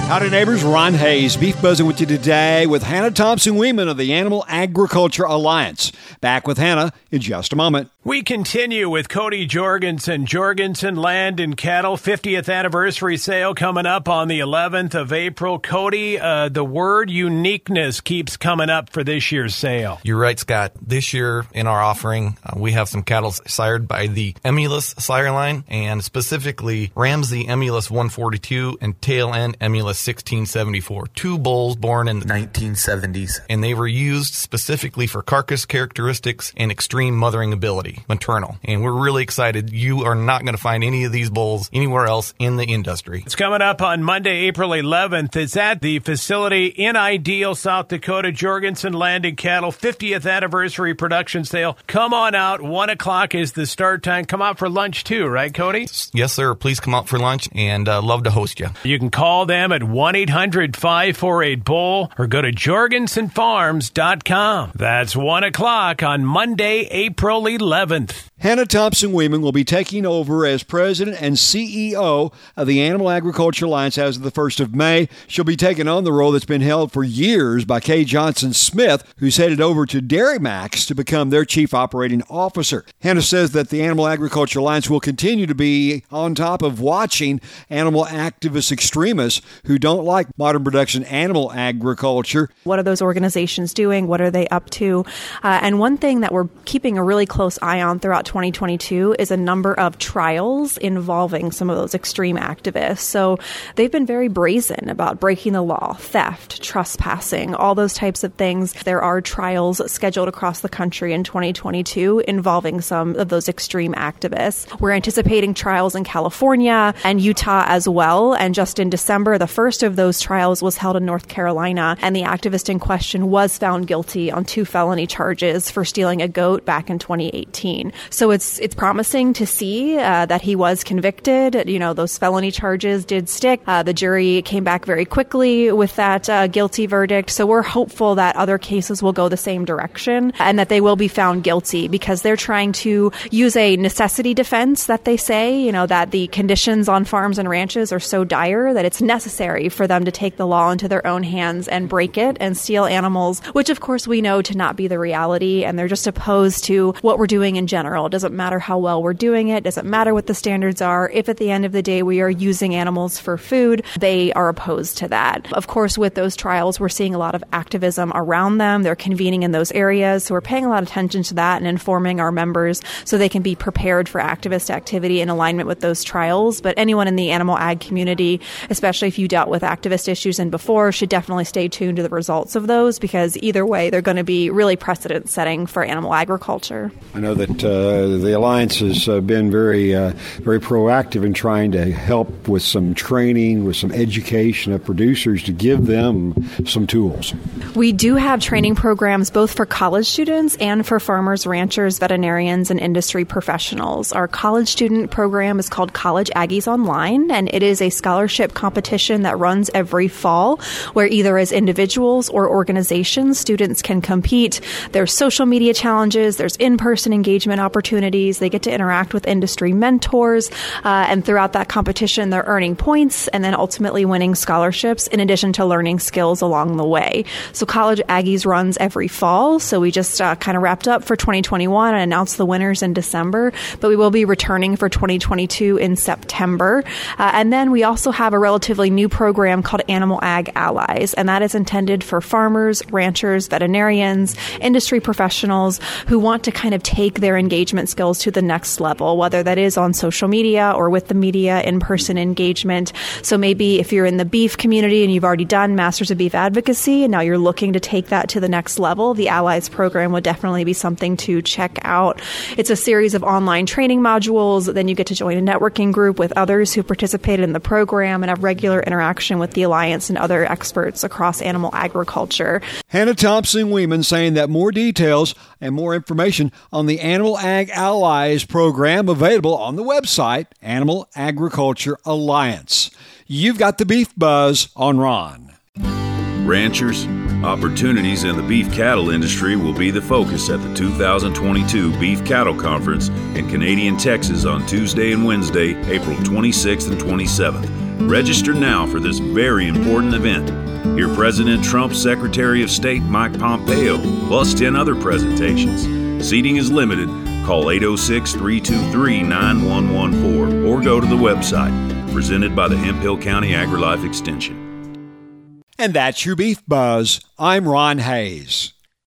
Howdy neighbors, Ron Hayes, Beef Buzzing with you today with Hannah Thompson-Weeman of the Animal Agriculture Alliance. Back with Hannah in just a moment. We continue with Cody Jorgensen. Jorgensen Land and Cattle 50th anniversary sale coming up on the 11th of April. Cody, the word uniqueness keeps coming up for this year's sale. You're right, Scott. This year in our offering, we have some cattle sired by the Emulus sire line, and specifically Ramsey Emulus 142 and Tail End Emulus 1674. Two bulls born in the 1970s, and they were used specifically for carcass characteristics and extreme mothering ability, maternal. And we're really excited. You are not going to find any of these bulls anywhere else in the industry. It's coming up on Monday, April 11th. It's at the facility in Ideal, South Dakota. Jorgensen Land and Cattle 50th anniversary production sale. Come on out. 1 o'clock is the start time. Come out for lunch too, right, Cody? Yes, sir. Please come out for lunch, and love to host you. You can call them at 1-800-548-BULL or go to jorgensenfarms.com. That's 1 o'clock on Monday, April 11th. Hannah Thompson-Weeman will be taking over as president and CEO of the Animal Agriculture Alliance as of the 1st of May. She'll be taking on the role that's been held for years by Kay Johnson-Smith, who's headed over to Dairy Max to become their chief operating officer. Hannah says that the Animal Agriculture Alliance will continue to be on top of watching animal activist extremists who don't like modern production animal agriculture. What are those organizations doing? What are they up to? And one thing that we're keeping a really close eye on throughout 2022 is a number of trials involving some of those extreme activists. So they've been very brazen about breaking the law, theft, trespassing, all those types of things. There are trials scheduled across the country in 2022 involving some of those extreme activists. We're anticipating trials in California and Utah as well. And just in December, the first of those trials was held in North Carolina, and the activist in question was found guilty on 2 felony charges for stealing a goat back in 2018. So it's promising to see that he was convicted. You know, those felony charges did stick. The jury came back very quickly with that guilty verdict. So we're hopeful that other cases will go the same direction and that they will be found guilty, because they're trying to use a necessity defense that they say, you know, that the conditions on farms and ranches are so dire that it's necessary for them to take the law into their own hands and break it and steal animals, which of course we know to not be the reality. And they're just opposed to what we're doing in general. It doesn't matter how well we're doing it. It doesn't matter what the standards are. If at the end of the day we are using animals for food, they are opposed to that. Of course, with those trials, we're seeing a lot of activism around them. They're convening in those areas. So we're paying a lot of attention to that and informing our members so they can be prepared for activist activity in alignment with those trials. But anyone in the animal ag community, especially if you dealt with activist issues in before, should definitely stay tuned to the results of those, because either way, they're going to be really precedent setting for animal agriculture. I know that the Alliance has been very proactive in trying to help with some training, with some education of producers to give them some tools. We do have training programs both for college students and for farmers, ranchers, veterinarians, and industry professionals. Our college student program is called College Aggies Online, and it is a scholarship competition that runs every fall, where either as individuals or organizations, students can compete. There's social media challenges, there's in-person engagement opportunities. They get to interact with industry mentors, and throughout that competition, they're earning points and then ultimately winning scholarships in addition to learning skills along the way. So College Aggies runs every fall. So we just kind of wrapped up for 2021 and announced the winners in December, but we will be returning for 2022 in September. And then we also have a relatively new program called Animal Ag Allies, and that is intended for farmers, ranchers, veterinarians, industry professionals who want to kind of take their engagement skills to the next level, whether that is on social media or with the media, in-person engagement. So maybe if you're in the beef community and you've already done Masters of Beef Advocacy and now you're looking to take that to the next level, the Allies program would definitely be something to check out. It's a series of online training modules. Then you get to join a networking group with others who participated in the program and have regular interaction with the Alliance and other experts across animal agriculture. Hannah Thompson-Weeman saying that more details and more information on the Animal Ag Allies program available on the website, Animal Agriculture Alliance. You've got the Beef Buzz on Ron. Ranchers, opportunities in the beef cattle industry will be the focus at the 2022 Beef Cattle Conference in Canadian Texas on Tuesday and Wednesday, April 26th and 27th. Register now for this very important event. Hear President Trump's Secretary of State Mike Pompeo, plus 10 other presentations. Seating is limited. Call 806-323-9114 or go to the website. Presented by the Hemphill County AgriLife Extension. And that's your Beef Buzz. I'm Ron Hayes.